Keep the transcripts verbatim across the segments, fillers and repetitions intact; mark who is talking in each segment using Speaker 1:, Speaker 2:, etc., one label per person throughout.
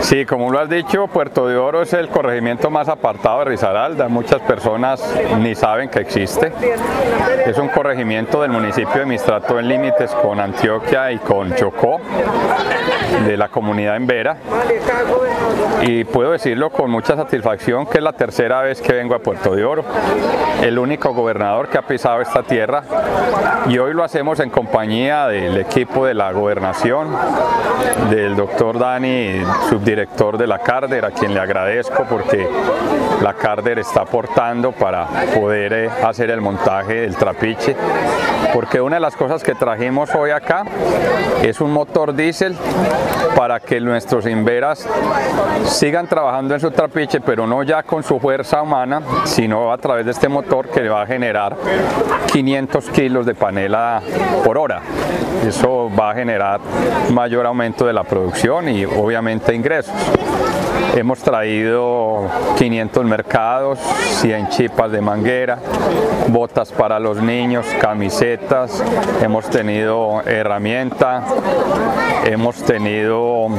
Speaker 1: Sí, como lo has dicho, Puerto de Oro es el corregimiento más apartado de Risaralda. Muchas personas ni saben que existe. Es un corregimiento del municipio de Mistrato en límites con Antioquia y con Chocó, de la comunidad en Vera. Y puedo decirlo con mucha satisfacción que es la tercera vez que vengo a Puerto de Oro. El único gobernador que ha pisado esta tierra, y hoy lo hacemos en compañía del equipo de la gobernación, del doctor Dani, subdirector de la Carder, a quien le agradezco porque la Carder está aportando para poder eh, hacer el montaje del trapiche, porque una de las cosas que trajimos hoy acá es un motor diésel para que nuestros inveras sigan trabajando en su trapiche, pero no ya con su fuerza humana, sino a través de este motor que va a generar quinientos kilos de panela por hora. Eso va a generar mayor aumento de la producción y obviamente ingresos. Hemos traído quinientos mercados, cien chipas de manguera, botas para los niños, camisetas, hemos tenido herramienta, hemos tenido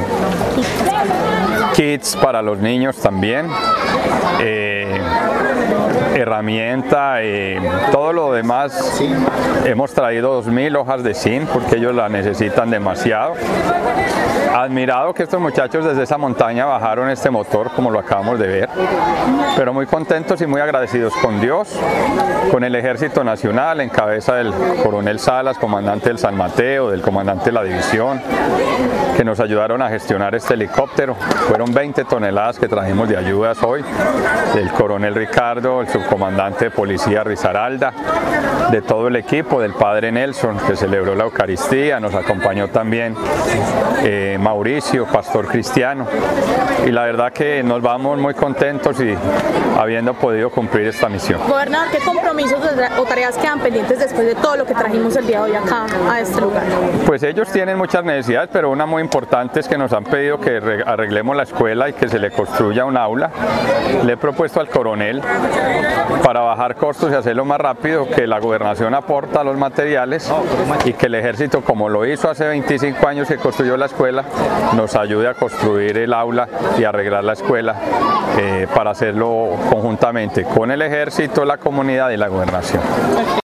Speaker 1: kits para los niños también, eh, herramienta, eh, todo lo demás. Hemos traído dos mil hojas de zinc porque ellos la necesitan demasiado. Admirado que estos muchachos desde esa montaña bajaron este motor, como lo acabamos de ver, pero muy contentos y muy agradecidos con Dios, con el Ejército Nacional en cabeza del coronel Salas, comandante del San Mateo, del comandante de la división, que nos ayudaron a gestionar este helicóptero. Fueron veinte toneladas que trajimos de ayudas hoy, del coronel Ricardo, el subcomandante de policía Risaralda, de todo el equipo, del padre Nelson, que celebró la Eucaristía, nos acompañó también eh, Mauricio, pastor cristiano, y la verdad que nos vamos muy contentos y habiendo podido cumplir esta misión.
Speaker 2: Gobernador, ¿qué compromisos o tareas quedan pendientes después de todo lo que trajimos el día de hoy acá a este lugar?
Speaker 1: Pues ellos tienen muchas necesidades, pero una muy importante es que nos han pedido que arreglemos la escuela y que se le construya un aula. Le he propuesto al coronel, para bajar costos y hacerlo más rápido, que la gobernación aporta los materiales y que el ejército, como lo hizo hace veinticinco años que construyó la escuela, nos ayude a construir el aula y arreglar la escuela eh, para hacerlo conjuntamente con el ejército, la comunidad y la gobernación.